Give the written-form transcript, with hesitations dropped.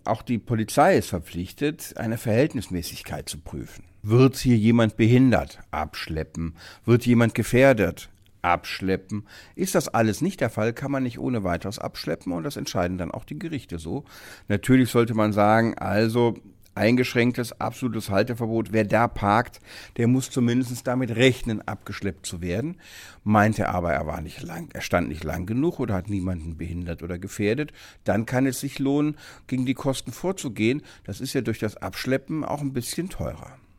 Auch die Polizei ist verpflichtet, eine Verhältnismäßigkeit zu prüfen. Wird hier jemand behindert? Abschleppen. Wird jemand gefährdet? Abschleppen. Ist das alles nicht der Fall, kann man nicht ohne weiteres abschleppen und das entscheiden dann auch die Gerichte so. Natürlich sollte man sagen, also eingeschränktes, absolutes Halteverbot. Wer da parkt, der muss zumindest damit rechnen, abgeschleppt zu werden. Meinte aber, er stand nicht lang genug oder hat niemanden behindert oder gefährdet. Dann kann es sich lohnen, gegen die Kosten vorzugehen. Das ist ja durch das Abschleppen auch ein bisschen teurer.